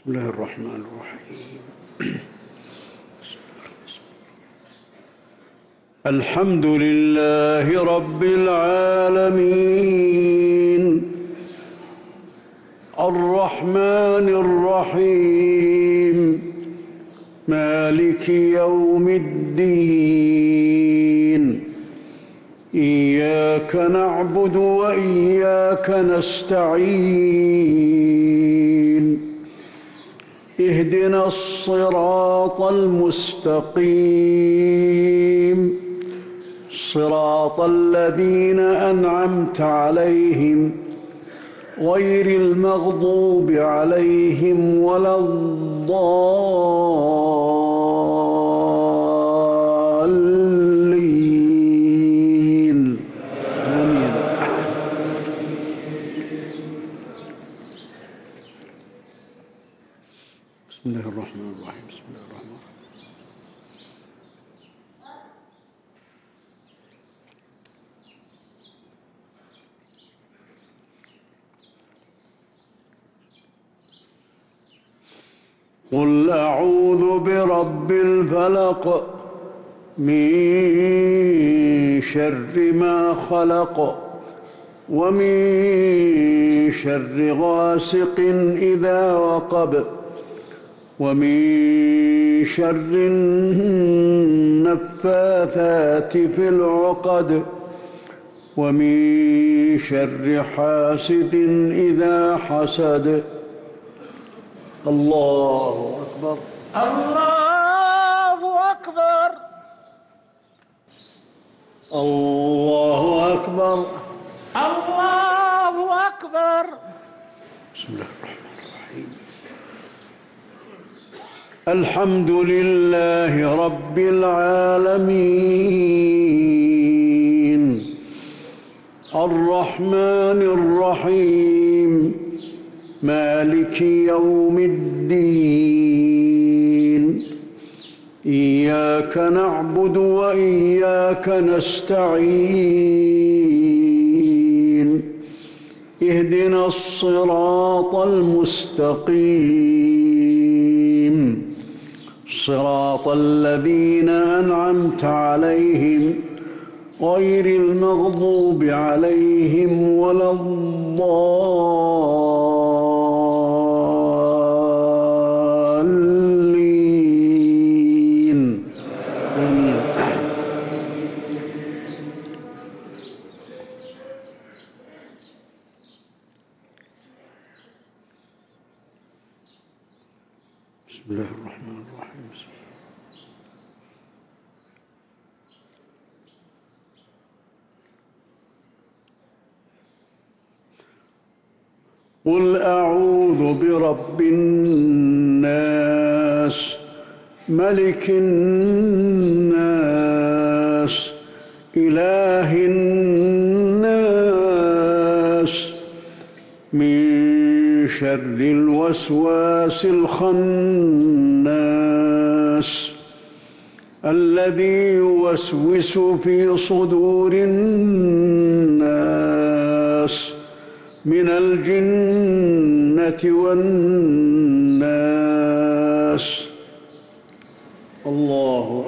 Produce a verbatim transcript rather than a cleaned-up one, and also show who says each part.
Speaker 1: بسم الله الرحمن الرحيم. الحمد لله رب العالمين الرحمن الرحيم مالك يوم الدين إياك نعبد وإياك نستعين اهدنا الصراط المستقيم صراط الذين أنعمت عليهم غير المغضوب عليهم ولا الضالين آمين. بسم الله الرحمن الرحيم. بسم الله الرحمن الرحيم. قل أعوذ برب الفلق من شر ما خلق ومن شر غاسق إذا وقب ومن شر النفاثات في العقد ومن شر حاسد إذا حسد. الله أكبر.
Speaker 2: الله أكبر.
Speaker 1: الله أكبر.
Speaker 2: الله أكبر.
Speaker 1: بسم الله الرحمن الرحيم. الحمد لله رب العالمين الرحمن الرحيم مالك يوم الدين إياك نعبد وإياك نستعين اهدنا الصراط المستقيم صراط الذين أنعمت عليهم غير المغضوب عليهم ولا الضالين آمين. بسم الله الرحمن الرحيم. بسم الله. قل أعوذ برب الناس ملك الناس إله الناس من شر الوسواس الخناس الذي يوسوس في صدور الناس من الجنة والناس. الله